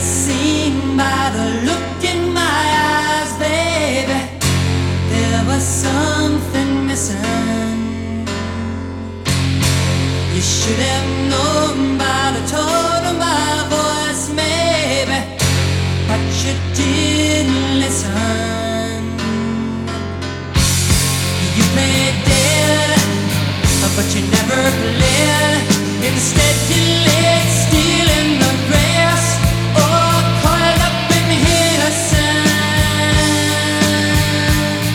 seen by the look in my eyes, baby. There was something missing. You should have known by the tone of my voice, maybe, but you didn't listen. You played dead, but you never played. Instead you laid still in the grass, or coiled up in his sand.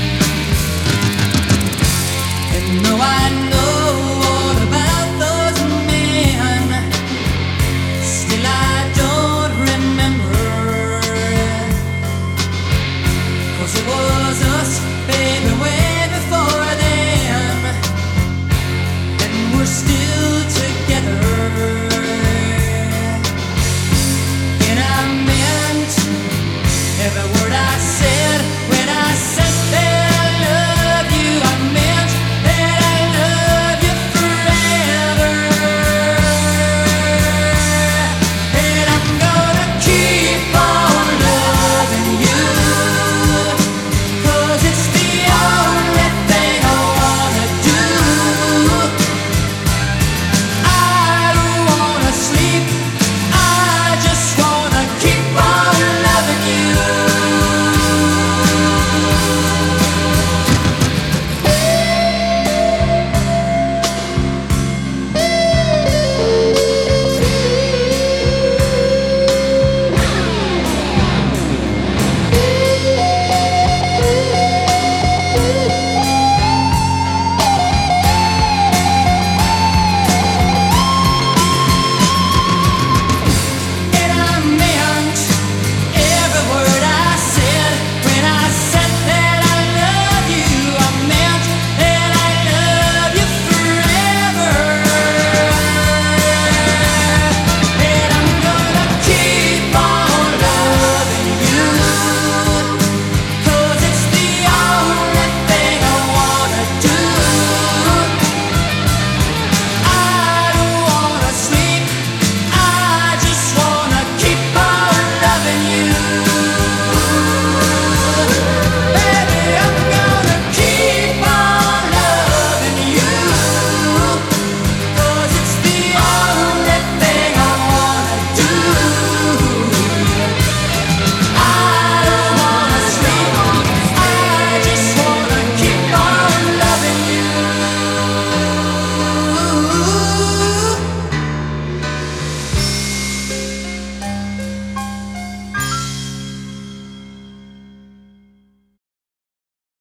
And though I know all about those men, still I don't remember. 'Cause it was us, baby, way before them, and we're still together. And I meant every